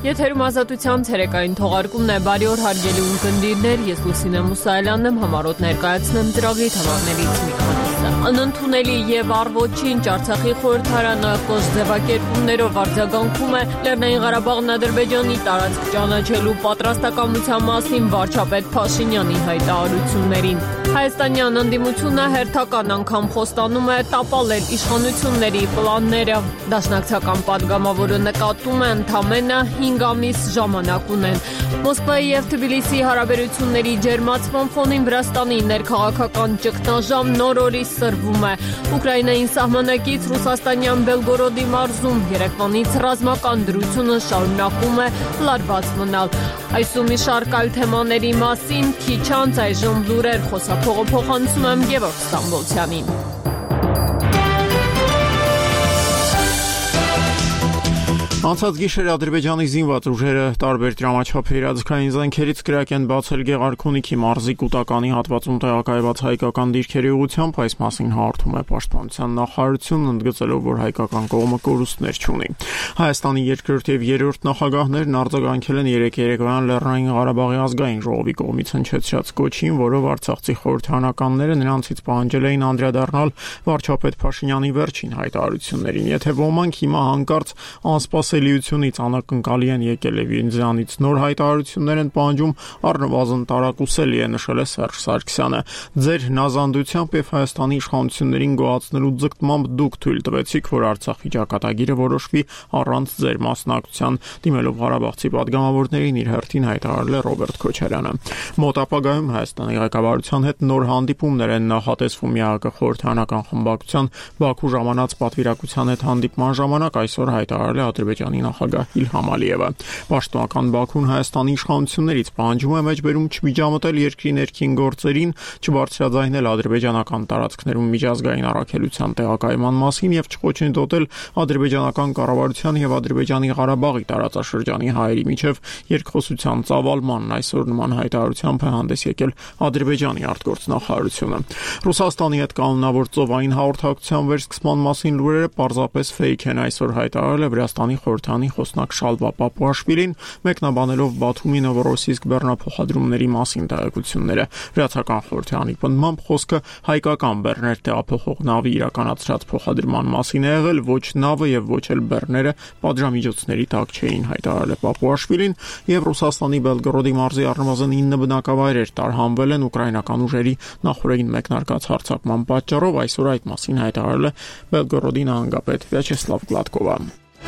Եթերում ազատության ցերեկային թողարկումն է, բարի օր հարգելի ունկնդիրներ, ես Լուսինե Մուսայելյանն եմ, համառոտ ներկայացնում ծրագրի թեմաներից մի քանիսը։ Անընդունելի եւ առ-ոչինչ Արցախի խորհրդարանը կոշտ ձևակերպումներով արձագանքում է Լեռնային Ղարաբաղն Ադրբեջանի տարածք ճանաչելու պատրաստակամության մասին վարչապետ Փաշինյանի հայտարարություններին։ Հայաստանյան ընդդիմությունը հերթական անգամ խոստանում է տապալել իշխանությունների պլանները։ Դաշնակցական պատգամավորը նկատում է ընդամենը 5 ամիս ժամանակ ունեն։ Մոսկվայի եւ Թբիլիսիի հարաբերությունների ջերմացման ֆոնին Վրաստանի ներքաղաքական ճգնաժամ նոր օրի սրվում է։ Ուկրաինային սահմանակից ռուսաստանյան Բելգորոդի մարզում երեկվանից ռազմական դրությունը շարունակում է լարված մնալ։ Այսու մի շարք այլ թեմաների մասին քիչ անց այժմ լուրեր խոսափողը փոխանցում եմ Գևորգ Ստամբոլցյանին։ Անցած գիշեր Ադրբեջանի զինված ուժերը տարբեր դրամաչափերի ազգային զենքերից կրակ են բացել Գեղարքունիքի մարզի Կուտականի հատվածում տեղակայված հայկական դիրքերի ուղղությամբ, այս մասին հաղորդում է Պաշտպանության նախարարությունն, ընդգծելով, որ հայկական կողմը կորուստներ չունի։ Հայաստանի երկրորդ եւ երրորդ նախագահներն արձագանքել են երեկոյան Լեռնային Ղարաբաղի ազգային ժողովի կողմից հնչեցրած կոչին, որով արցախցի խորհրդարանականները նրանցից պահանջել էին անդրադառնալ վարչապետ Փաշինյանի վերջին հայտարարություններին։ Եթե ոմանք հիմա հանկարծ անսպասելիությունից անակնկալի են եկել եւ ինձանից նոր հայտարարություններ են պահանջում, առնվազն տարակուսելի է, նշել է Սերժ Սարգսյանը։ Ձեր հնազանդությամբ եւ Հայաստանի իշխանություններին գոհացնելու ձգտմամբ դուք թույլ տվեցիք, որ Արցախի ճակատագիրը որոշվի առանց ձեր մասնակցության, դիմելով ղարաբաղցի պատգամավորներին իր հերթին հայտարարել է Ռոբերտ Քոչարյանը։ Մոտ ապագայում Հայաստանի ղեկավարության հետ նոր հանդիպումներ են նախատեսվում ՄԱԿ խորհրդարանական խմբակցության Բաքու ժամանած պատվիրակության հետ հանդիպման ժամանակ այսօր հայտարարել է Ադրբեջանի նախագահ Իլհամ Ալիևը։ Պաշտոնական Բաքուն Հայաստանի իշխանություններից պահանջում է մեջբերում չմիջամտել երկրի ներքին գործերին, չբարձրաձայնել ադրբեջանական տարածքներում միջազգային առաքելության տեղակայման մասին եւ չխոչընդոտել ադրբեջանական կառավարության եւ Ադրբեջանի Ղարաբաղի տարածաշրջանի հայերի միջև երկխոսության ծավալմանն այսօր նման հայտարարությամբ է հանդես եկել Ադրբեջանի արտգործնախարարությունը։ Ռուսաստանի հետ կանոնավոր ծովային հաղորդակցության վերսկսման մասին լուրերը պարզապես ֆեյք են, այսօր հայտարարել է Վրաստանի խորհրդանի խոսնակ Շալվա Պապուաշվիլին, մեկնաբանելով Բաթումի Նովորոսիսկ բեռնափոխադրումների մասին տեղեկությունները։ Վրացական խորհրդանի պնդմամբ խոսքը հայկական բեռներ տեղափոխող նավի իրականացրած փոխադրման մասին է եղել, ոչ նավը եւ ոչ էլ բեռները պատժամիջոցների տակ չէին, հայտարարել է Պապուաշվիլին, եւ Ռուսաստանի Բելգորոդի մարզի առնվազն 9 բնակավայրեր տարհանվել են ուկրաինական ուժերի նախորդին մեկնարկած հարձակման պատճառով, այսօր այդ մասին հայտարարել է Բելգորոդի նահանգապետ Վյաչեսլավ Գլադկովը։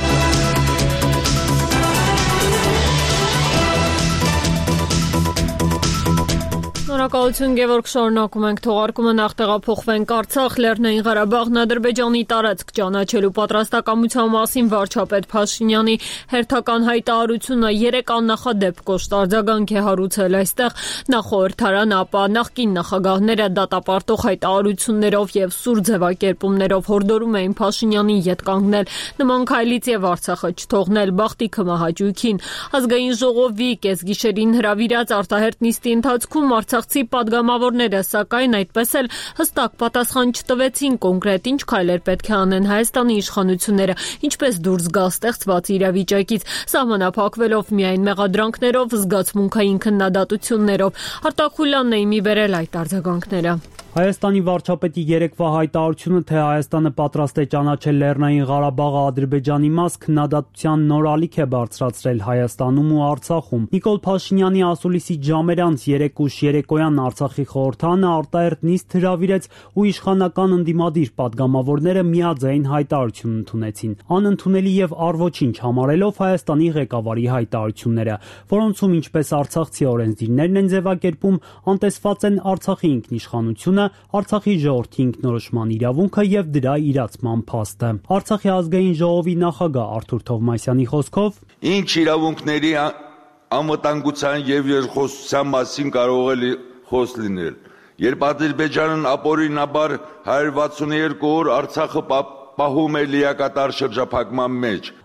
Շնորհակալություն Գևորգ, շարունակում ենք թողարկումը, նախ տեղափոխվենք Արցախ, Լեռնային Ղարաբաղն Ադրբեջանի տարածք ճանաչելու պատրաստակամության մասին վարչապետ Փաշինյանի հերթական հայտարարությունը 3 աննախադեպ կոշտ արձագանք է հարուցել այստեղ, նախ խորհրդարան, ապա նախկին նախագահները դատապարտող հայտարարություններով եւ սուր ձևակերպումներով հորդորում էին Փաշինյանին ետ կանգնել նման քայլից եւ Արցախը չթողնել բախտի քմահաճույքին։ Ազգային ժողովի կեսգիշերին հրավիրած արտահերթ նիստի ընթացքում Արցախցի պատգամավորները, սակայն այդպես էլ հստակ պատասխան չտվեցին կոնկրետ ինչ քայլեր պետք է անեն Հայաստանի իշխանությունները, ինչպես դուրս գալ ստեղծված իրավիճակից, սահմանափակվելով միայն մեղադրանքներով, զգացմունքային քննադատություններով։ Արտակ Խուլյանն է իմի բերել այդ արձագանքները։ Հայաստանի վարչապետի երեկվա հայտարարությունը, թե Հայաստանը պատրաստ է ճանաչել Լեռնային Ղարաբաղը Ադրբեջանի մաս, քննադատության նոր ալիք է բարձրացրել Հայաստանում ու Արցախում։ Նիկոլ Փաշինյանի ասուլիսից ժամեր անց 3 ուշ երեկոյան Արցախի խորհրդարանը արտահերթ նիստ հրավիրեց ու իշխանական ընդդիմադիր պատգամավորները միաձայն հայտարարություն ընդունեցին, անընդունելի եւ առ-ոչինչ համարելով Հայաստանի ղեկավարի հայտարարությունները, որոնցում ինչպես արցախցի օրենսդիրներն են ձևակերպում, անտեսված են Արցախի ինքնիշխանությունը, Արցախի ժողովրդի ինքնորոշման իրավունքը եւ դրա իրացման փաստը։ Արցախի ազգային ժողովի նախագահ Արթուր Թովմասյանի խոսքով ինչ իրավունքների անվտանգության եւ երկխոսության մասին կարող է խոսք լինել, երբ Ադրբեջանն ապօրինաբար 162 օր Արցախը պահում է լիակատար շրջափակման մեջ։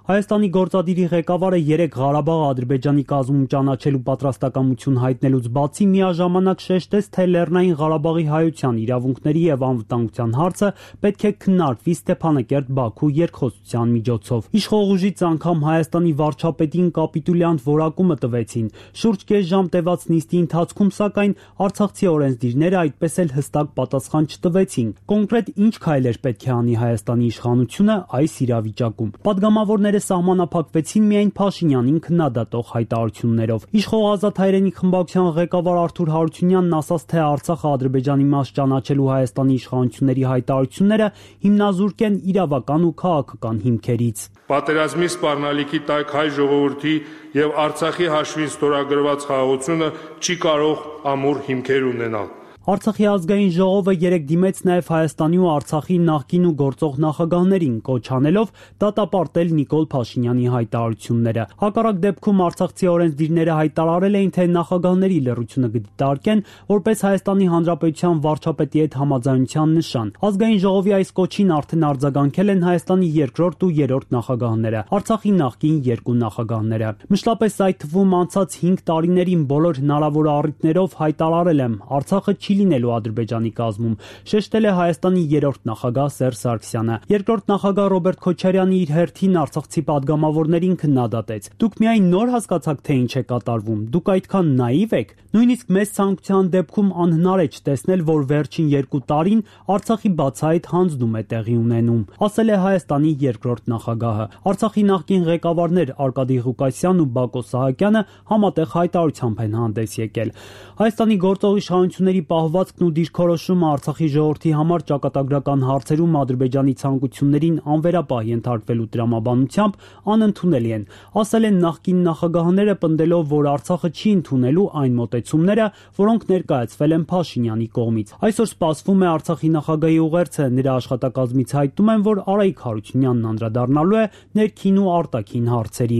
Հայաստանի գործադիրի ղեկավարը 3 Ղարաբաղը Ադրբեջանի կազմում ճանաչելու պատրաստակամություն հայտնելուց բացի միաժամանակ շեշտեց, թե Լեռնային Ղարաբաղի հայության իրավունքների եւ անվտանգության հարցը պետք է քննարկվի Ստեփանակերտ-Բաքու երկխոսության միջոցով։ Իշխող ուժից անգամ Հայաստանի վարչապետին կապիտուլյանտ որակումը տվեցին։ Շուրջ կես ժամ տևած նիստի ընթացքում, սակայն արցախցի օրենսդիրները այդպես էլ հստակ պատասխան չտվեցին։ Կոնկրետ ինչ քայլեր պետք է անի Հայաստանի իշխանությունը այս իրավիճակում։ Պատգամավորները սահմանափակվեցին միայն Փաշինյանին քննադատող հայտարարություններով։ Իշխող Ազատ հայրենի խմբակցության ղեկավար Արթուր Հարությունյանն ասաց, թե Արցախը Ադրբեջանի մաս ճանաչելու Հայաստանի իշխանությունների հայտարարությունները հիմնազուրկ են իրավական ու քաղաքական հիմքերից։ Պատերազմի սպառնալիքի տակ հայ ժողովրդի եւ Արցախի հաշվին ստորագրված խաղաղությունը չի կարող ամուր հիմքեր ունենալ։ Արցախի ազգային ժողովը 3 դիմեց նաև Հայաստանի ու Արցախի նախկին ու գործող նախագահներին, կոչ անելով դատապարտել Նիկոլ Փաշինյանի հայտարարությունները։ Հակառակ դեպքում արցախցի օրենսդիրները հայտարարել էին, թե նախագահների լռությունը կդիտարկեն որպես Հայաստանի Հանրապետության վարչապետի հետ համաձայնության նշան։ Ազգային ժողովի այս կոչին արդեն արձագանքել են Հայաստանի 2-րդ ու 3-րդ նախագահները, Արցախի նախկին 2 նախագահները։ Մշտապես այդ թվում անցած 5 տարիներին բոլոր հնարավոր առիթներով հայտարարել եմ, Արցախը չի լինելու Ադրբեջանի կազմում, շեշտել է Հայաստանի 3-րդ նախագահ Սերժ Սարգսյանը։ 2-րդ նախագահ Ռոբերտ Քոչարյանը իր հերթին արցախցի պատգամավորներին քննադատեց։ Դուք միայն նոր հասկացաք, թե ինչ է կատարվում, դուք այդքան նաիվ եք։ Նույնիսկ մեծ ցանկության դեպքում անհնար է չտեսնել, որ վերջին 2 տարին Արցախի բացահայտ հանձնում է տեղի ունենում, ասել է Հայաստանի 2-րդ նախագահը։ Արցախի նախկին ղեկավարներ Արկադի Ղուկասյանն ու Բակո Սահակյանը համատեղ հայտարարությամբ են հանդես եկել։ Հայաստանի գործող իշխանությունների պահվածքն ու դիրքորոշումը Արցախի ժողովրդի համար ճակատագրական հարցերում Ադրբեջանի ցանկություններին անվերապահ ենթարկվելու տրամաբանությամբ անընդունելի են, ասել են նախկին նախագահները, պնդելով, որ Արցախը չի ընդունելու այն մոտեցումները, որոնք ներկայացվել են Փաշինյանի կողմից։ Այսօր սպասվում է Արցախի նախագահի ուղերձը, նրա աշխատակազմից հայտնում են, որ Արայիկ Հարությունյանն անդրադառնալու է ներքին ու արտաքին հարցերի։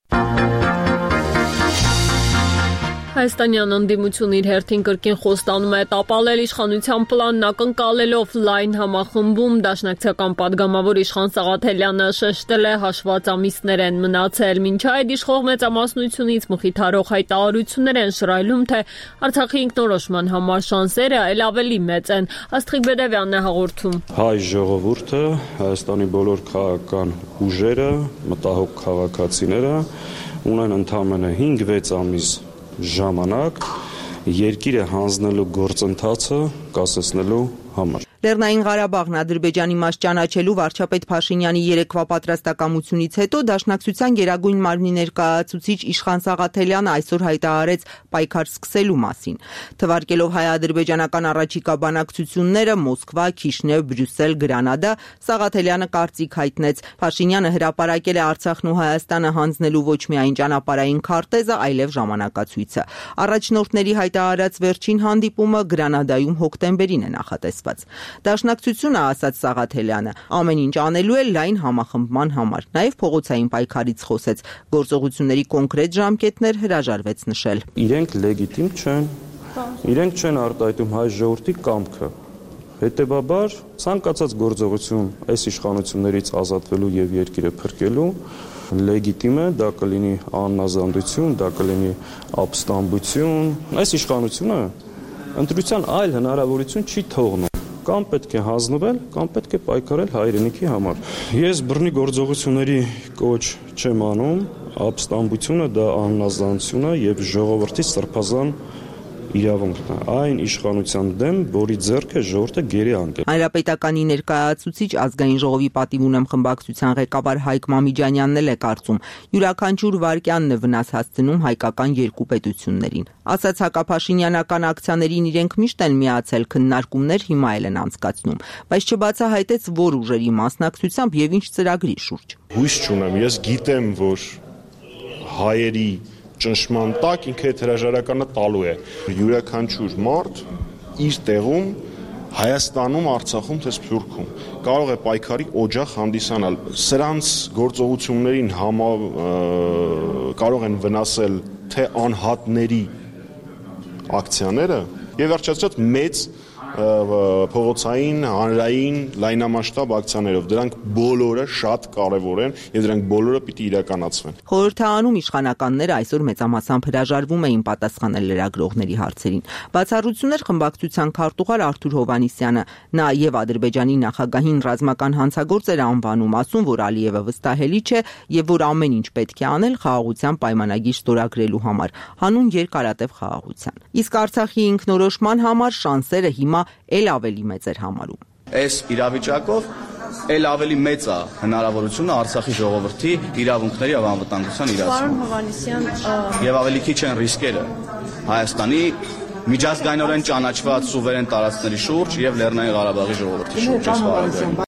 Հայաստանյան ընդդիմություն իր հերթին կրկին խոստանում է տապալել իշխանության պլանն ակնկալելով լայն համախմբում։ Դաշնակցական պատգամավոր Իշխան Սաղաթելյանը շեշտել է հաշված ամիսներ են մնացել։ Մինչ այդ իշխող մեծամասնությունից մխիթարող հայտարարություններ են շռայլում, թե Արցախի ինքնորոշման համար շանսերը այլ ավելի մեծ են։ Աստղիկ Բերևյանն է հաղորդում։ Հայ ժողովուրդը, Հայաստանի բոլոր քաղաքական ուժերը, մտահոգ քաղաքացիները ունեն ընդամենը 5-6 ամիս ժամանակ երկիրը հանձնելու գործընթացը կասեցնելու համար։ Լեռնային Ղարաբաղն Ադրբեջանի մաս ճանաչելու վարչապետ Փաշինյանի երեկվա պատրաստակամությունից հետո Դաշնակցության գերագույն մարմնի ներկայացուցիչ Իշխան Սաղաթելյանը այսօր հայտարարեց պայքար սկսելու մասին։ Թվարկելով հայ-ադրբեջանական առաջիկա բանակցությունները Մոսկվա, Քիշնև, Բրյուսել, Գրանադա, Սաղաթելյանը կարծիք հայտնեց։ Փաշինյանը հրապարակել է Արցախն ու Հայաստանը հանձնելու ոչ միայն ճանապարհային քարտեզը, այլև ժամանակացույցը։ Առաջնորդների հայտարարած վերջին հանդիպումը Գրանադայում հոկտեմբերին է նախատեսված։ Դաշնակցությունը, ասաց Սաղաթելյանը, ամեն ինչ անելու է լայն համախմբման համար։ Նաև փողոցային պայքարից խոսեց, գործողությունների կոնկրետ ժամկետներ հրաժարվեց նշել։ Իրենք լեգիտիմ չեն, իրենք չեն արտահայտում հայ ժողովրդի կամքը։ Հետևաբար, ցանկացած գործողություն այս իշխանություններից ազատվելու եւ երկիրը փրկելու լեգիտիմ է, դա կլինի աննազանդություն, դա կլինի ապստամբություն։ Այս իշխանությունը ընտրության այլ հնարավորություն չի թողնում։ Կամ պետք է հանձնվել, կամ պետք է պայքարել հայրենիքի համար։ Ես բռնի գործողությունների կոչ չեմ անում, ապստամբությունը դա աննազանություն է եւ ժողովրդի սրբազան իրավունքն է, այն իշխանության դեմ, որի ձեռքը ժողովուրդը գերի անկել։ Հանրապետականի ներկայացուցիչ ազգային ժողովի պատիվ ունեմ խմբակցության ղեկավար Հայկ Մամիջանյանն էլ է կարծում, յուրաքանչյուր վայրկյանն է վնաս հասցնում հայկական երկու պետություններին։ Ասաց հակափաշինյանական ակցիաներին իրենք միշտ են միացել, քննարկումներ հիմա էլ են անցկացնում, բայց չբացահայտեց որ ուժերի մասնակցությամբ եւ ինչ ծրագրի շուրջ։ Հույս չունեմ, ես գիտեմ, որ հայերի ճնշման տակ ինքը այդ հրաժարականը տալու է։ Յուրաքանչյուր մարդ իր տեղում Հայաստանում, Արցախում, թե Սփյուռքում կարող է պայքարի օջախ հանդիսանալ։ Սրանց գործողություններին կարող են վնասել թե անհատների ակցիաները եւ վերջացած մեծ փողոցային, հանրային, լայնամասշտաբ ակցիաներով։ Դրանք բոլորը շատ կարևոր են եւ դրանք բոլորը պիտի իրականացվեն։ Խորհրդարանում իշխանականները այսօր մեծամասամբ հրաժարվում էին պատասխանել լրագրողների հարցերին։ Բացառություններ խմբակցության քարտուղար Արթուր Հովհաննիսյանը, նա եւ Ադրբեջանի նախագահին ռազմական հանցագործ էր անվանում, ասում, որ Ալիևը վստահելի չէ եւ որ ամեն ինչ պետք է անել խաղաղության պայմանագիր ստորագրելու համար, հանուն երկարատև խաղաղության։ Իսկ Արցախի ինքնորոշման համար շանսերը հիմա էլ ավելի մեծ էր համարում։ Այս իրավիճակով էլ ավելի մեծ է հնարավորությունը Արցախի ժողովրդի իրավունքների եւ անվտանգության իրացման։ Պարոն Հովհաննիսյան, եւ ավելի քիչ են ռիսկերը Հայաստանի միջազգայինորեն ճանաչված սուվերեն տարածքների շուրջ եւ Լեռնային Ղարաբաղի ժողովրդի շուրջ։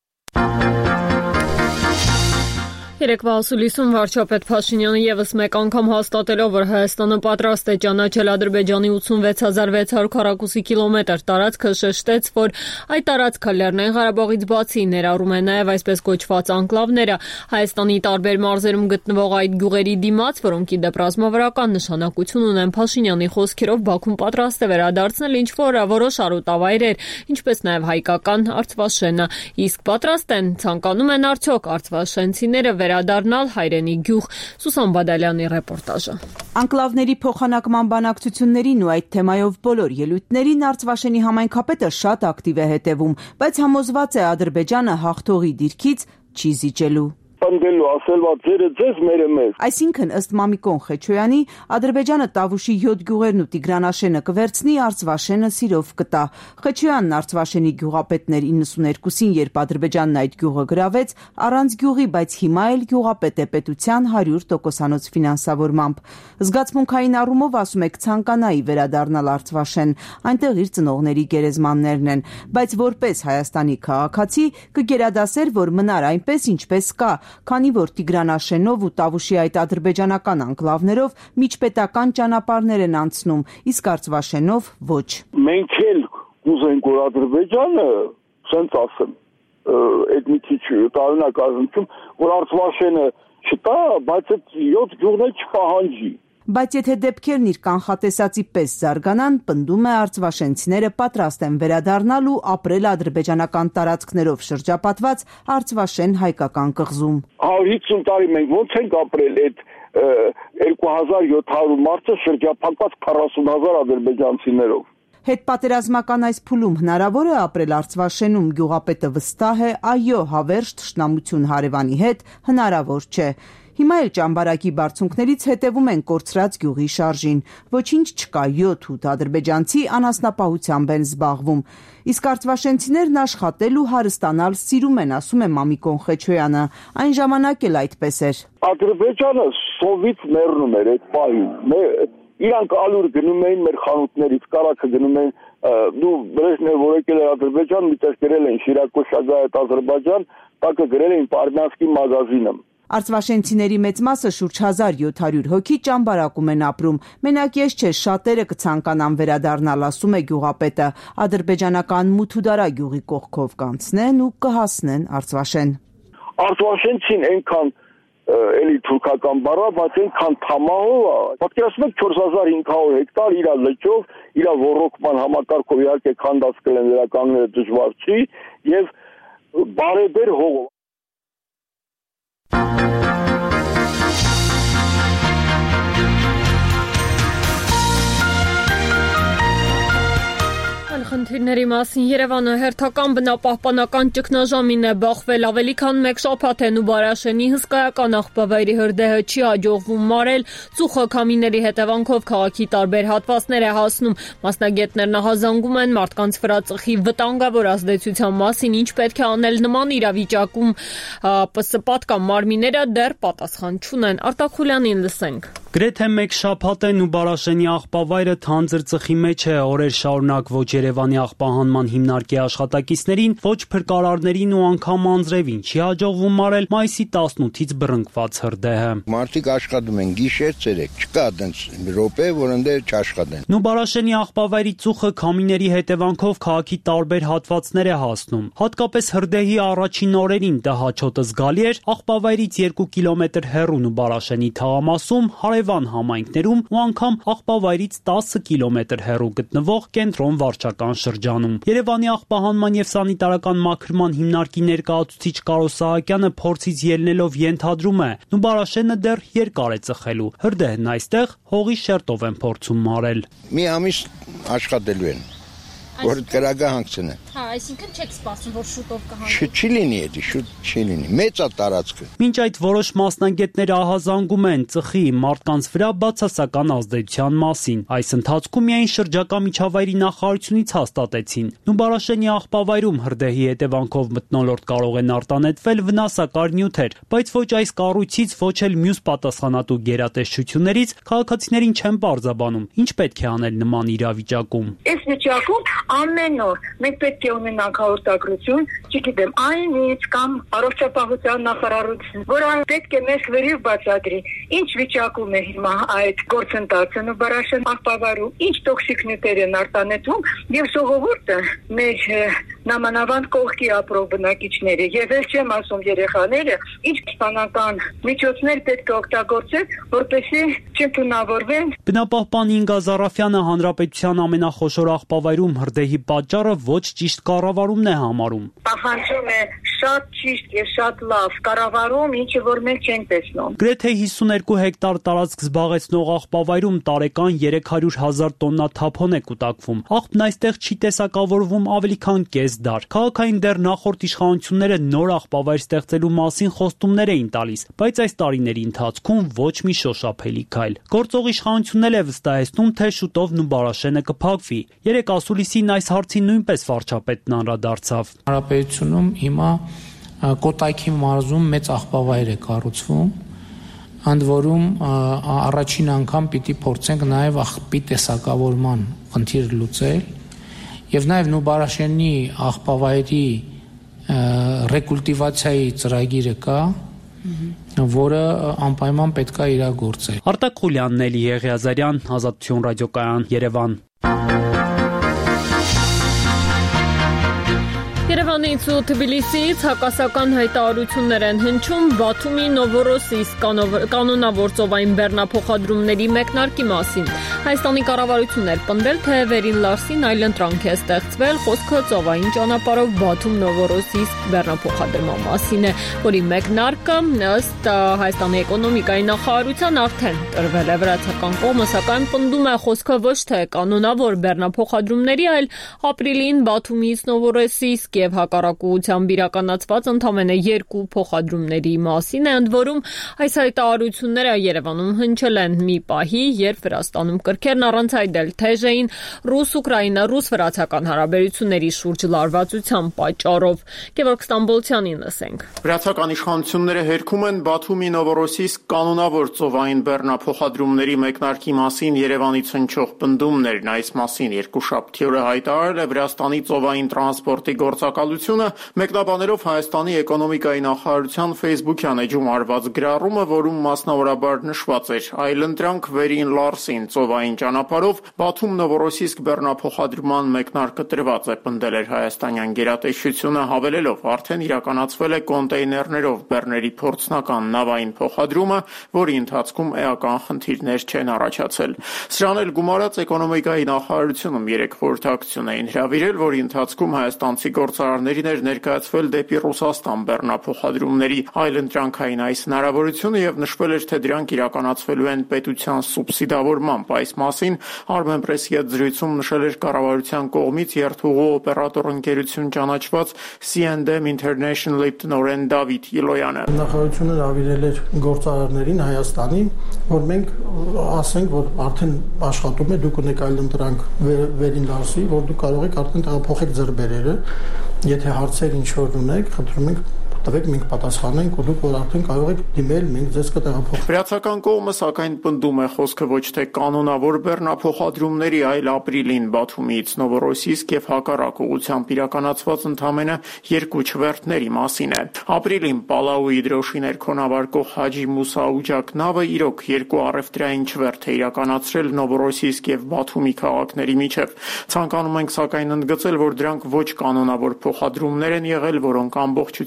Երեկվա ասուլիսում վարչապետ Փաշինյանը եւս մեկ անգամ հաստատելով, որ Հայաստանը պատրաստ է ճանաչել Ադրբեջանի 86600 քառակուսի կիլոմետր տարածքը, շեշտեց, որ այդ տարածքը Լեռնային Ղարաբաղից բացի ներառում է նաեւ այսպես կոչված անկլավները, Հայաստանի տարբեր մարզերում գտնվող այդ գյուղերի դիմաց, որոնք ի դեպ ռազմավարական նշանակություն ունեն։ Փաշինյանի խոսքերով Բաքուն պատրաստ է վերադարձնել ինչ-որ որոշ արոտավայրեր, ինչպես նաեւ հայկական Արցվաշենը, իսկ պատրաստ են, ցանկանում են արդյոք արցվաշենցիները վերադառնալ հայրենի գյուղ։ Սուսան Բադալյանի ռեպորտաժը։ Անկլավների փոխանակման բանակցություններին ու այդ թեմայով բոլոր ելույթներին Արցվաշենի համայնքապետը շատ ակտիվ է հետևում, բայց համոզված է Ադրբեջանը հաղթողի դիրքից չի զիջելու։ Պնդելու ասելվա ձերը ձեզ մերը մեզ։ Այսինքն ըստ Մամիկոն Խեչոյանի Ադրբեջանը Տավուշի 7 գյուղերն ու Տիգրանաշենը կվերցնի, Արցվաշենը սիրով կտա։ Խեչոյանն Արցվաշենի գյուղապետն էր 92-ին, երբ Ադրբեջանն այդ գյուղը գրավեց, առանց գյուղի, բայց հիմա էլ գյուղապետ է պետության 100%-անոց ֆինանսավորմամբ։ Զգացմունքային առումով ասում է կցանկանայի վերադառնալ Արցվաշեն, այնտեղ իր ծնողների գերեզմաններն են, բայց որպես Հայաստանի քաղաքացի կգերադասեր, որ մնար այնպես ինչպես կա, քանի որ Տիգրանաշենով ու Տավուշի այդ ադրբեջանական անկլավներով միջպետական ճանապարհներ են անցնում, իսկ Արցվաշենով ոչ։ Մենք էլ կուզենք, որ Ադրբեջանը, ասենց ասեմ, այդ մի քիչ տարօրինակ ազնվում, որ Արցվաշենը չտա, բայց այդ 7 գյուղներ չպահանջի։ Բայց եթե դեպքերն իր կանխատեսածի պես զարգանան, պնդում է արցվաշենցիները պատրաստ են վերադառնալ ու ապրել ադրբեջանական տարածքներով շրջապատված Արցվաշեն հայկական կղզում։ 150 տարի մենք ոնց ենք ապրել այդ 2700 մարդը շրջապատված 40000 ադրբեջանցիներով։ Հետպատերազմական այս փուլում հնարավոր է ապրել Արցվաշենում, գյուղապետը վստահ է, այո, հավերժ թշնամություն հարևանի հետ հնարավոր չէ։ Հիմա էլ ճամբարակի բարձունքներից հետևում են կորցրած գյուղի շարժին։ Ոչինչ չկա, 7-8 ադրբեջանցի անասնապահությամբ են զբաղվում։ Իսկ արցվաշենցիներն աշխատել ու հարստանալ սիրում են, ասում է Մամիկոն Խեչոյանը։ Այն ժամանակ էլ այդպես էր։ Ադրբեջանը սովից մեռնում էր այդ պահին։ Իրանք ալուր գնում էին մեր խանութներից, կարակը գնում էին, դու Բրեժնև որ եկել էր Ադրբեջան, միտեղ գրել են Շիրակո Շագայետ Ադրբեջան, տակը գրել էին Պարմյանսկի մագազինը։ Արցվաշենցիների մեծ մասը շուրջ 1700 հոգի ճամբարակում են ապրում։ Մենակ ես չէ, շատերը կցանկանան վերադառնալ, ասում է գյուղապետը։ Ադրբեջանական Մութուդարա գյուղի կողքով կանցնեն ու կհասնեն Արցվաշեն։ Արցվաշենցին այնքան էլի թուրքական բառա, բայց այնքան թամահով է։ Պատկերացնում եք 4500 հեկտար իր լճով, իր ոռոգման համակարգով իհարկե քանդած կլեն վերականգնելը դժվար չի եւ բարեբեր հողով։ Խնդիրների մասին Երևանը հերթական բնապահպանական ճգնաժամին է բախվել, ավելի քան մեկ շաբաթ են ու Բարաշենի հսկայական աղբավայրի հրդեհը չի հաջողվում մարել, ծուխը քամիների հետևանքով քաղաքի տարբեր հատվածներ է հասնում, մասնագետներն ահազանգում են մարդկանց վրա ծխի վտանգավոր ազդեցության մասին, ինչ պետք է անել նման իրավիճակում, պատկան մարմինները դեռ պատասխան չունեն։ Արտակ Խուլյանին լսենք։ Գրեթե մեկ շաբաթ են ու Բարաշենի աղբավայրը թանձր ծխի մեջ է, օրեր շարունակ ոչ Երևանի աղբահանման հիմնարկի աշխատակիցներին, ոչ փրկարարներին ու անգամ անձրևին չի հաջողվում մարել մայիսի 18-ից բռնկված հրդեհը։ Մարդիկ աշխատում են գիշեր ցերեկ, չկա այդպես րոպե, որ ընդեր չաշխատեն։ Նու Բարաշենի աղբավայրի ծուխը քամիների հետևանքով քաղաքի տարբեր հատվածներ է հասնում։ Հատկապես հրդեհի առաջին օրերին դա հաճոտը զգալի էր, աղբավայրից 2 կիլոմետր հեռու Նու Բարաշենի թաղամասում հարև Երևան համայնքներում ու անգամ աղբավայրից 10 կիլոմետր հեռու գտնվող կենտրոն վարչական շրջանում։ Երևանի աղբահանման եւ սանիտարական մաքրման հիմնարկի ներկայացուցիչ Կարո Սահակյանը փորձից ելնելով ենթադրում է՝ Նուբարաշենը դեռ երկար է ծխելու։ Հրդեհն այստեղ հողի շերտով են փորձում մարել։ Մի ամիս աշխատելու են, որ կրակը հանգցնեն։ Հա, այսինքն չեք սպասում, որ շուտով կհանձնի։ Չի լինի, շուտ չի լինի։ Մեծ է տարածքը։ Մինչ այդ որոշ մասնագետներ ահազանգում են ծխի մարդկանց վրա բացասական ազդեցության մասին։ Այս ընթացքում միայն շրջակա միջավայրի նախարարությունից հաստատեցին։ Նուբարաշենի աղբավայրում հրդեհի հետևանքով մթնոլորտ կարող են արտանետվել վնասակար նյութեր, բայց ոչ այս կառույցից, ոչ էլ մյուս պատասխանատու գերատեսչություններից քաղաքացիներին չեն պարզաբանում, ինչ պետք է անել նման իրավիճակում։ Այս վիճակում ամեն օր մենք պետք է ունենանք հաղորդագրություն, չգիտեմ, այնից կամ առողջապահության նախարարություն, որ պետք է մեզ վերև բացատրի, ինչ վիճակում է հիմա այդ գործընթացը Նուբարաշեն աղբավայրում, ինչ տոքսիկ նյութեր են արտանետվում եւ ժողովուրդը մեր նամանավանդ կողքի ապրող բնակիչները եւ էլ չեմ ասում երեխաները, ինչ սպանական միջոցներ պետք է օգտագործել, որպեսզի չընդունավորվեն։ Բնապահպան Ինգա Զարաֆյանը հանրապետության ամենախոշոր աղբավայրում հրդեհի պատճառը ոչ ճիշտ կառավարումն է համարում։ Պահանջում է շատ ճիշտ եւ շատ լավ կառավարում, ինչը որ մենք չենք տեսնում։ Գրեթե 52 հեկտար տարածք զբաղեցնող աղբավայրում տարեկան 300,000 տոննա թափոն է կուտակվում։ Աղբն այստեղ չի տեսակավորվում ավելի քան կես դար։ Քաղաքային դեռ նախորդ իշխանությունները նոր աղբավայր ստեղծելու մասին խոստումներ էին տալիս, բայց այս տարիների ընթացքում ոչ մի շոշափելի քայլ։ Գործող իշխանությունն էլ է վստահեցնում, թե շուտով Նուբարաշենը կփակվի։ Երեք ասուլիսին այս հարցին նույնպես վարչապետն անդրադարձավ։ Հանրապետությունում հիմա Կոտայքի մարզում մեծ աղբավայր է կառուցվում, ընդ որում առաջին անգամ պիտի փորձենք նաև աղբի տեսակավորման խնդիրը լուծել եւ նաև Նուբարաշենի աղբավայրի ռեկուլտիվացիայի ծրագիրը կա, որը անպայման պետք է իրագործել։ Արտակ Խուլյանն, Էլի Եղիազարյան, Ազատություն ռադիոկայան, Երևան։ Երևանից ու Թբիլիսիից հակասական հայտարարություններ են հնչում Բաթումի Նովորոսիսկ կանոնավոր ծովային բեռնափոխադրումների մեկնարկի մասին։ Հայաստանի կառավարությունն էր պնդել, թե Վերին Լարսին այլընտրանք է ստեղծվել, խոսքը ծովային ճանապարհով Բաթում Նովորոսիսկ բեռնափոխադրման մասին է, որի մեկնարկը ըստ Հայաստանի էկոնոմիկայի նախարարության արդեն տրվել է։ Վրացական կողմը սակայն պնդում է, խոսքը ոչ թե կանոնավոր բեռնափոխադրումների, այլ ապրիլին Բաթումից Նովորոսիսկ եւ հակառակությամբ իրականացված ընդամենը 2 փոխադրումների մասին է, ընդ որում այս հայտարարությունները Երևանում հնչել են մի պահի, երբ Վրաստանում կրքերն առանց այդել թեժ էին ռուս-ուկրաինա, ռուս-վրացական հարաբերությունների շուրջ լարվածության պատճառով։ Գևորգ Ստամբոլցյանին լսենք։ Վրացական իշխանությունները հերքում են Բաթումի Նովորոսիսկ կանոնավոր ծովային բեռնափոխադրումների մեկնարկի մասին Երևանից հնչող պնդումներն։ Այս մասին երկուշաբթի օրը հայտարարել է Վրաստանի ծովային տրանսպորտի գործակալությունը, մեկնաբանելով Հայաստանի էկոնոմիկայի նախարարության Facebook-յան էջում արված գրառումը, որում մասնավորաբար նշված էր. «Այլընտրանք Վերին Լարսին ծովային ճանապարհով Բաթում Նովորոսիսկ բեռնափոխադրման մեկնարկը տրված է», պնդել էր հայաստանյան գերատեսչությունը, հավելելով. «Արդեն իրականացվել է կոնտեյներներով բեռների փորձնական նավային փոխադրումը, որի ընթացքում էական խնդիրներ չեն առաջացել»։ Սրան էլ գումարած էկոնոմիկայի նախարարությունում երեք խորհրդակցություն էին հրավիրել, որի ընթացքում հայաստանցի գործարարներին էր ներկայացվել դեպի Ռուսաստան բեռնափոխադրումների այլընտրանքային այս հնարավորությունը եւ նշվել էր, թե դրանք իրականացվելու են պետության սուբսիդավորմամբ։ Այս մասին Armenpress-ի հետ զրույցում նշել էր կառավարության կողմից երթուղու օպերատոր ընկերություն ճանաչված C&M International-ի տնօրեն Դավիթ Իլոյանը։ Նախարարությունը հրավիրել էր գործարարներին Հայաստանի, որ մենք ասենք, որ արդեն աշխատում է, դուք ունեք այլընտրանք Վերին Լարսի, որ դուք կարող եք արդեն տեղափոխեք ձեր բերերը, եթե հարցեր ինչ որ ունեք, խնդրում ենք տվեք, մենք պատասխանենք, ու դուք որ արդեն կարող եք դիմել, մենք ձեզ կտեղափոխենք։ Վրացական կողմը սակայն պնդում է, խոսքը ոչ թե կանոնավոր բեռնափոխադրումների, այլ ապրիլին Բաթումից Նովորոսիսկ եւ հակառակ ուղղությամբ իրականացված ընդամենը 2 չվերթների մասին է։ Ապրիլին Պալաուի դրոշի ներքոնավարկող Հաջի Մուսա Ուջակ նավը իրոք 2 առևտրային չվերթ է իրականացրել Նովորոսիսկ եւ Բաթումի քաղաքների միջև։ Ցանկանում ենք սակայն ընդգծել, որ դրանք ոչ կանոնավոր փոխադրումներ են եղել, որոնք ամբողջությամբ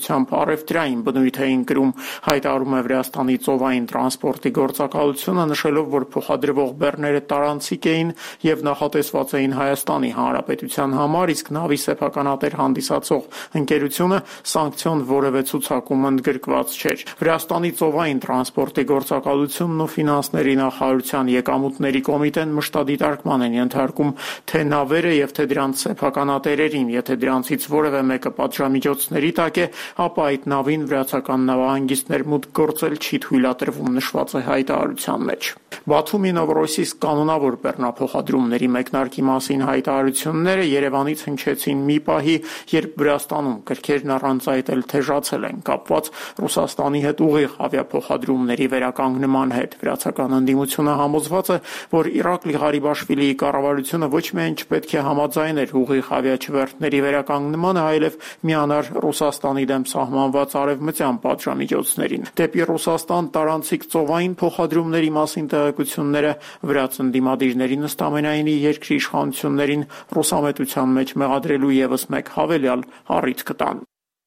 առևտրային բնույթ էին կրում, հայտարարում է Վրաստանի ծովային տրանսպորտի գործակալությունը, նշելով, որ փոխադրվող բեռները տարանցիկ էին եւ նախատեսված էին Հայաստանի Հանրապետության համար, իսկ նավի սեփականատեր հանդիսացող ընկերությունը սանկցիոն որևէ ցուցակում ընդգրկված չէր։ Վրաստանի ծովային տրանսպորտի գործակալությունն ու ֆինանսների նախարարության եկամուտների կոմիտեն մշտադիտարկման են ենթարկում թե նավերը եւ թե դրանց սեփականատերերին, եթե դրանցից որևէ մեկը պատժամիջոցների տակ է, ապա այդ նավին վրացական նավահանգիստներ մուտք գործել չի թույլատրվում, նշված է հայտարարության մեջ։ Բաթումի Նովորոսիսկ կանոնավոր բեռնափոխադրումների մեկնարկի մասին հայտարարությունները Երևանից հնչեցին մի պահի, երբ Վրաստանում կրքերն առանց այդ էլ թեժացել են կապված Ռուսաստանի հետ ուղիղ ավիափոխադրումների վերականգնման հետ։ Վրացական ընդդիմությունը համոզված է, որ Իրաკლի Ղարիբաշվիլիի կառավարությունը ոչ միայն չպետք է համաձայներ ուղիղ ավիաչվերթների վերականգնմանը, այլև միանար Ռուսաստանի դեմ սահմանված արևմտյան պատժամիջոցներին։ Դեպի Ռուսաստան տարանցիկ ծովային փոխադրումների մասին տեղեկությունները վրաց ընդդիմադիրներին ըստ ամենայնի երկրի իշխանություններին ռուսամետության մեջ մեղադրելու ևս մեկ հավելյալ առիթ կտան։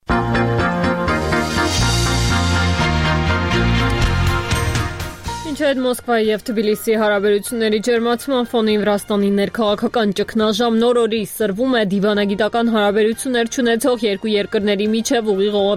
Մինչ այդ Մոսկվայի եւ Թբիլիսիի հարաբերությունների ջերմացման ֆոնին Վրաստանի ներքաղաքական ճգնաժամ նոր օրի սրվում է դիվանագիտական հարաբերություններ չունեցող երկու երկրների միջև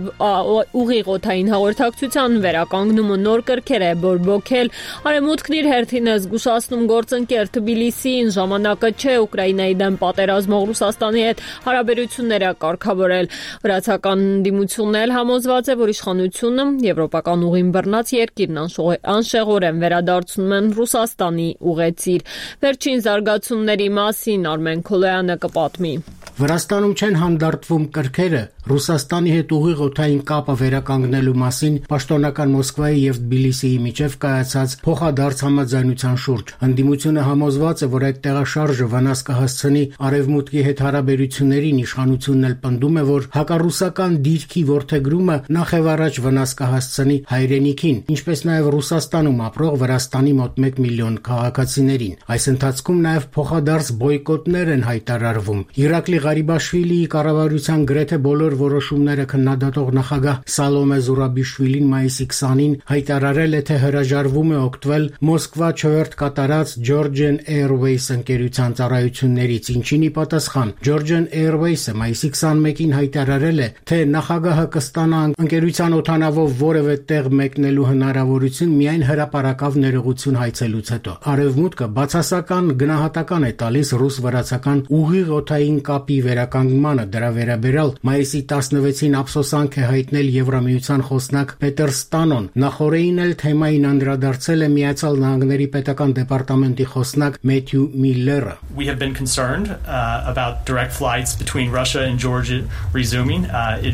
ուղիղ օդային հաղորդակցության վերականգնումը նոր կրքեր է բորբոքել։ Արևմուտքն իր հերթին է զգուշացնում գործընկեր Թբիլիսիին, ժամանակը չէ Ուկրաինայի դեմ պատերազմող Ռուսաստանի հետ հարաբերությունները կարգավորել։ Վրացական ընդդիմությունն էլ համոզված է, որ իշխանությունը եվրոպական ուղին բռնած երկիրն անշեղորեն վերադարձնում են Ռուսաստանի ուղեցիր։ Վերջին զարգացումների մասին Արմեն Քոլոյանը կպատմի։ Վրաստանում չեն հանդարտվում կրքերը Ռուսաստանի հետ ուղիղ օդային կապը վերականգնելու մասին պաշտոնական Մոսկվայի եւ Թբիլիսիի միջև կայացած փոխադարձ համաձայնության շուրջ։ Ընդդիմությունը համոզված է, որ այդ տեղաշարժը վնաս կհասցնի արևմուտքի հետ հարաբերություններին, իշխանությունն էլ պնդում է, որ հակառուսական դիրքի որդեգրումը նախևառաջ վնաս կհասցնի հայրենիքին, ինչպես նաեւ Ռուսաստանում ապրող Վրաստանի մոտ 1 միլիոն քաղաքացիներին։ Այս ընթացքում նաեւ փոխադարձ բոյկոտներ են հայտարարվում։ Իրաკლի Ղարիբաշվիլիի կառավարության գրեթե բոլոր որոշումները քննադատող նախագահ Սալոմե Զուրաբիշվիլին մայիսի 20-ին հայտարարել է, թե հրաժարվում է օգտվել Մոսկվա չվերթ կատարած Georgian Airways ընկերության ծառայություններից, ինչին ի պատասխան Georgian Airways-ը մայիսի 21-ին հայտարարել է, թե նախագահը կստանա ընկերության օդանավով որևէ տեղ մեկնելու հնարավորություն միայն հրապարակավ ներողություն հայցելուց հետո։ Արևմուտքը բացասական գնահատական է տալիս ռուս-վրացական ուղիղ օդային կապի վերականգնմանը, դրա վերաբերյալ մայիսի 16-ին ափսոսանք է հայտնել Եվրամիության խոսնակ Պետեր Ստանոն։ Նախորդին էլ թեմային անդրադարձել է Միացյալ Նահանգների պետական դեպարտամենտի խոսնակ Մեթյու Միլլերը։ We have been concerned about direct flights between Russia and Georgia resuming.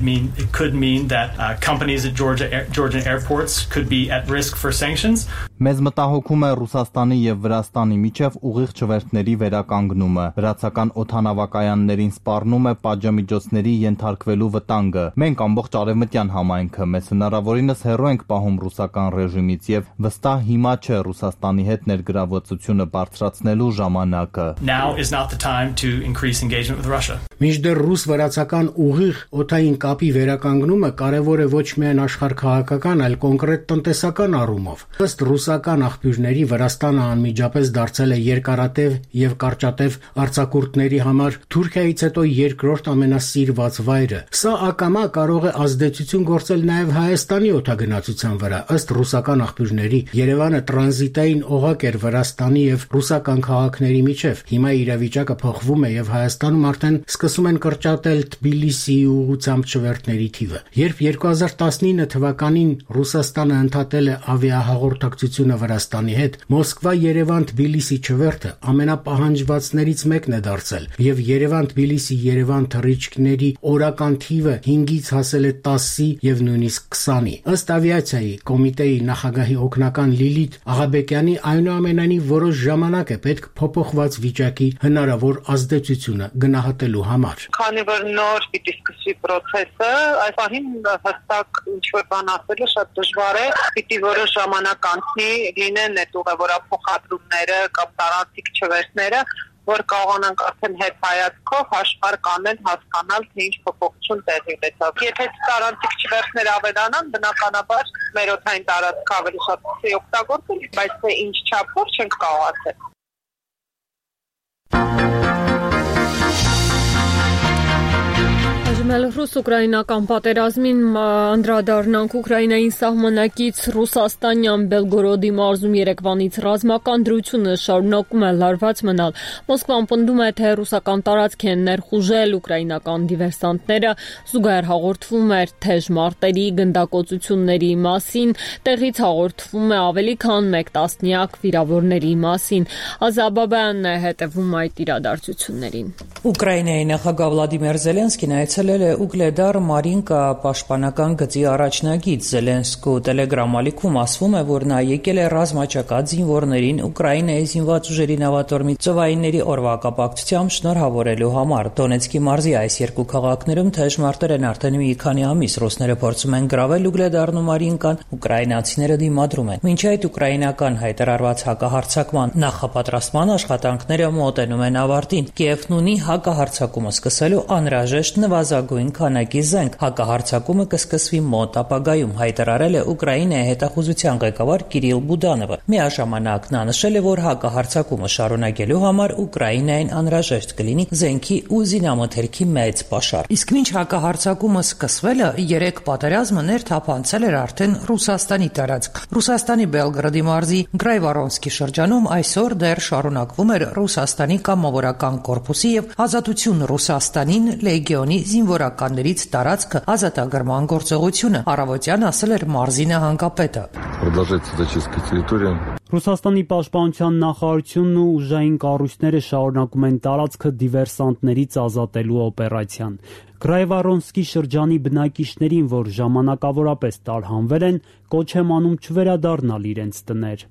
It could mean that companies at Georgian airports could be at risk for sanctions. Մեզ մտահոգում է Ռուսաստանի եւ Վրաստանի միջև ուղիղ չվերթների վերականգնումը։ Վրացական օդանավակայաններին սպառնում է պատժամիջոցների ենթարկվելու վտանգը։ Մենք ամբողջ արևմտյան համայնքը մեզ հնարավորինս հեռու ենք պահում ռուսական ռեժիմից եւ վստահ հիմա չէ Ռուսաստանի հետ ներգրավվածությունը բարձրացնելու ժամանակը։ Now is not the time to increase engagement with Russia. Մինչդեռ ռուս-վրացական ուղիղ օդային կապի վերականգնումը կարևոր է ոչ միայն աշխարհքաղաքական, այլ կոնկրետ տնտեսական առումով։ Ըստ ռուսական աղբյուրների Վրաստանը անմիջապես դարձել է երկարատև եւ կարճատև արձակուրդների համար Թուրքիայից հետո երկրորդ ամենասիրված վայրը։ Սա ակամա կարող է ազդեցություն գործել նաեւ Հայաստանի օդագնացության վրա։ Ըստ ռուսական աղբյուրների Երևանը տրանզիտային օղակ էր Վրաստանի եւ ռուսական քաղաքների միջև։ Հիմա իրավիճակը փոխվում է եւ Հայաստանում արդեն սկսում են կրճատել Թբիլիսիի ուղղությամբ չվերթների թիվը։ Երբ 2019 թվականին Ռուսաստանը ընդհատել է ավիահաղորդակցությունը Վրաստանի հետ, Մոսկվա-Երևան-Թբիլիսի չվերթը ամենապահանջվածներից մեկն է դարձել եւ Երևան-Թբիլիսի-Երևան թռիչքների օրական թիվը 5-ից հասել է 10-ի եւ նույնիսկ 20-ի։ Ըստ ավիացիայի կոմիտեի նախագահի օգնական Լիլիթ Աղաբեկյանի, այնուամենայնիվ որոշ ժամանակ է պետք փոփոխված վիճակի հնարավոր ազդեցությունը գնահատելու համար։ Քանի որ նոր պիտի սկսվի process-ը, այս պահին հստակ ինչ-որ բան ասելը շատ դժվար է, պիտի որոշ ժամանակ անցնի, լինեն այդ ուղևորափոխադրումները կամ տարածիկ չվերթները, որ կարողանանք արդեն հետ հայացքով հաշվարկ անել, հասկանալ, թե ինչ փոփոխություն տեղի ունեցավ։ Եթե տարանցիկ չվերթներ ավելանան, բնականաբար մեր օդային տարածքը ավելի շատ օգտագործել, բայց թե ինչ չափով չենք կարող ասել։ Ռուս-ուկրաինական պատերազմին անդրադառնանք Ուկրաինային սահմանակից Ռուսաստանյան Բելգորոդի մարզում երեկվանից ռազմական դրությունը շարունակում է լարված մնալ։ Մոսկվան պնդում է, թե ռուսական տարածք են ներխուժել ուկրաինական դիվերսանտները, զուգահեռ հաղորդվում էր թեժ մարտերի գնդակոծությունների մասին, տեղից հաղորդվում է ավելի քան 1 տասնյակ վիրավորների մասին։ Ազաբաբյանն է հետևում այդ իրադարձություններին։ Ուկրաինայի նախագահ Վլադիմիր Զելենսկին այցելել է Ուգլեդար Մարինկա պաշտպանական գծի առաջնագիծ։ Զելենսկու տելեգրամ-ալիքում ասվում է, որ նա եկել է ռազմաճակատ զինվորներին Ուկրաինայի զինված ուժերի նավատորմի ծովայինների օրվա կապակցությամբ շնորհավորելու համար։ Դոնեցկի մարզի այս երկու քաղաքներում թեժ մարտեր են արդեն մի քանի ամիս։ Ռուսները փորձում են գրավել Ուգլեդարն ու Մարինկան, ուկրաինացիները դիմադրում են։ Մինչ այդ ուկրաինական հայտարարված հակահարձակման նախապատրաստման աշխատանքները մոտենում են ավարտին։ Կիևն ունի հակահարձակումը սկսելու անհրաժեշտ նվազագույն քանակի զենք։ Հակահարձակումը կսկսվի մոտ ապագայում, հայտարարել է Ուկրաինայի հետախուզության ղեկավար Կիրիլ Բուդանովը։ Միաժամանակ նա նշել է, որ հակահարձակումը շարունակելու համար Ուկրաինային անհրաժեշտ կլինի զենքի ու զինամթերքի մեծ պաշար։ Իսկ մինչ հակահարձակումը սկսվելը, 3 պատերազմը ներթափանցել էր արդեն Ռուսաստանի տարածք։ Ռուսաստանի Բելգրադի մարզի Գրայվարոնսկի շրջանում այսօր դեռ շարունակվում էր Ռուսաստանի կամավորական կորպուսի եւ Ազատություն Ռուսաստանին լեգիոնի զինվորականներից տարածքը ազատագրման գործողությունը, առավոտյան ասել էր մարզի նահանգապետը։ Ռուսաստանի պաշտպանության նախարարությունն ու ուժային կառույցները շարունակում են տարածքը դիվերսանտներից ազատելու օպերացիան։ Գրայվարոնսկի շրջանի բնակիչներին, որ ժամանակավորապես տարհանվել են, կոչ եմ անում չվերադառնալ իրենց տներ։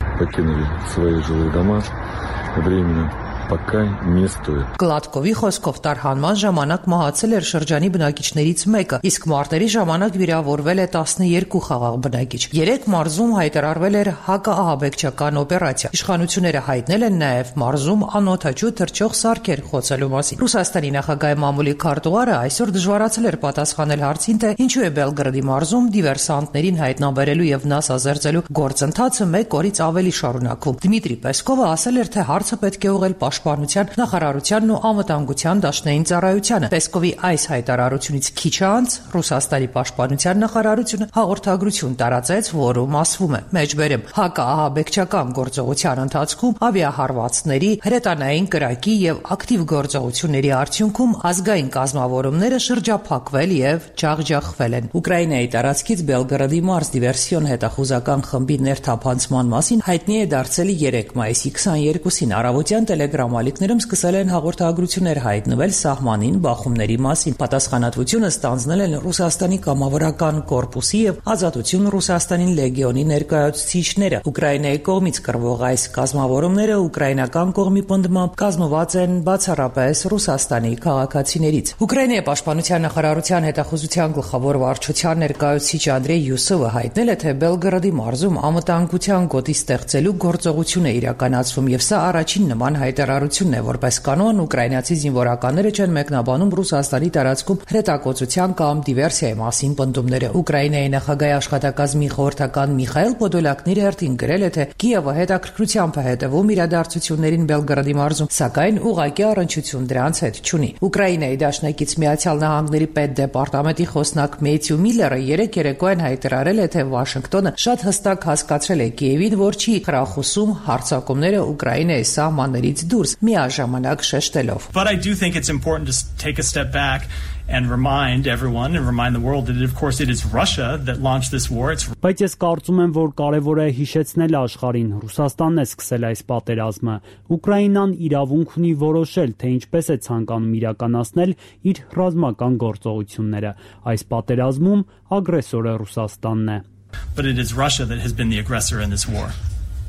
Գլադկովի խոսքով տարհանման ժամանակ մահացել էր շրջանի բնակիչներից մեկը, իսկ մարտերի ժամանակ վիրավորվել է 12 խաղաղ բնակիչ։ 3 մարզում հայտարարվել էր հակաահաբեկչական օպերացիա։ Իշխանությունները հայտնել են նաև մարզում անօդաչու թռչող սարքեր խոցելու մասին։ Ռուսաստանի նախագահի մամուլի քարտուղարը այսօր դժվարացել էր պատասխանել հարցին, թե ինչու է Բելգրադի մարզում դիվերսանտներին հայտնաբերելու եւ նասազերծելու գործընթացը 1 օրից ավելի շարունակվում։ Դմիտրի Պեսկովը ասել էր, թե հարցը պետք է ուղղել Պաշտպանության նախարարությանն ու անվտանգության դաշնային ծառայությանը։ Պեսկովի այս հայտարարությունից քիչ անց Ռուսաստանի պաշտպանության նախարարությունը հաղորդագրություն տարածեց, որում ասվում է. մեջբերեմ հակաահաբեկչական գործողության ընթացքում ավիահարվածների, հրետանային կրակի եւ ակտիվ գործողությունների արդյունքում ազգային կազմավորումները շրջափակվել եւ ջախջախվել են։ Ուկրաինայի տարածքից Բելգրադի մարզ դիվերսիոն հետախուզական խմբի ներթափանցման մասին հայտնի է դարձել 3 մայիսի 22-ին առավոտյան տելեգրամ-ալիքներում սկսել են հաղորդագրություններ հայտնվել սահմանին բախումների մասին։ Պատասխանատվությունը ստանձնել են Ռուսաստանի կամավորական կորպուսի եւ Ազատություն Ռուսաստանին լեգիոնի ներկայացուցիչները։ Ուկրաինայի կողմից կրվող այս կազմավորումները ուկրաինական կողմի պնդմամբ կազմված են բացառապես Ռուսաստանի քաղաքացիներից։ Ուկրաինայի պաշտպանության նախարարության հետախուզության գլխավոր վարչության ներկայացուցիչ Անդրեյ Յուսովը հայտնել է, թե Բելգրադի մարզում անվտանգության գոտի ստեղծելու գործողություն է իրականացվում եւ սա առաջին նման հայտարարությունն է, որպես կանոն ուկրաինացի զինվորականները չեն մեկնաբանում Ռուսաստանի տարածքում հրետակոծության կամ դիվերսիայի մասին պնդումները։ Ուկրաինայի նախագահի աշխատակազմի խորհրդական Միխայել Պոդոլակն իր հերթին գրել է, թե Կիևը հետաքրքրությամբ է հետևում իրադարձություններին Բելգրադի մարզում, սակայն ուղղակի առնչություն դրանց հետ չունի։ Ուկրաինայի դաշնակից Միացյալ Նահանգների պետդեպարտամենտի խոսնակ Մեթյու Միլլերը երեկոյան հայտարարել է, թե Վաշինգտոնը շատ հստակ հասկացրել է Կիևին, որ չի խրախուսում հարձակումները Ուկրաինայի սահմաններից դուրս, միաժամանակ շեշտելով. But I do think it's important to take a step back and remind everyone and remind the world that of course it is Russia that launched this war. Բայց ես կարծում եմ, որ կարևոր է հիշեցնել աշխարհին, Ռուսաստանն է սկսել այս պատերազմը։ Ուկրաինան իրավունք ունի որոշել, թե ինչպես է ցանկանում իրականացնել իր ռազմական գործողությունները։ Այս պատերազմում ագրեսորը Ռուսաստանն է. But it is Russia that has been the aggressor in this war.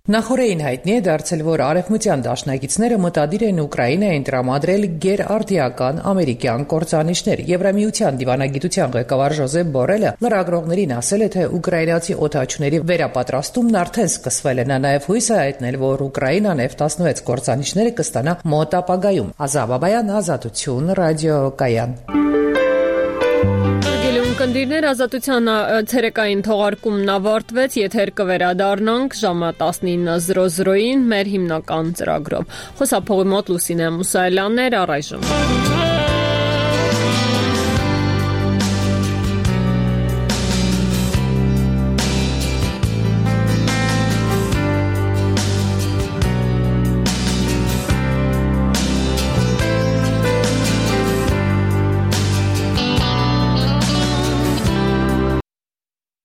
Նախորդին հայտնի է դարձել, որ արևմտյան դաշնակիցները մտադիր են Ուկրաինային տրամադրել գերարդիական ամերիկյան կործանիչներ։ Եվրամիության դիվանագիտության ղեկավար Ժոզեփ Բորելը լրագրողներին ասել է, թե ուկրաինացի օդաչուների վերապատրաստումն արդեն սկսվել է։ Նա նաև հույս է հայտնել, որ Ուկրաինան F-16 կործանիչները կստանա մոտ ապագայում։ Ազատ Բաբայան, Ազատություն, ռադիոկայան։ Կնդիրներ, Ազատության ցերեկային թողարկումն ավարտվեց, եթեր կվերադառնանք ժամը 19:00-ին մեր հիմնական ծրագրով։ Խոսափողի մոտ Լուսինե Մուսայելյանն էր, առայժմ։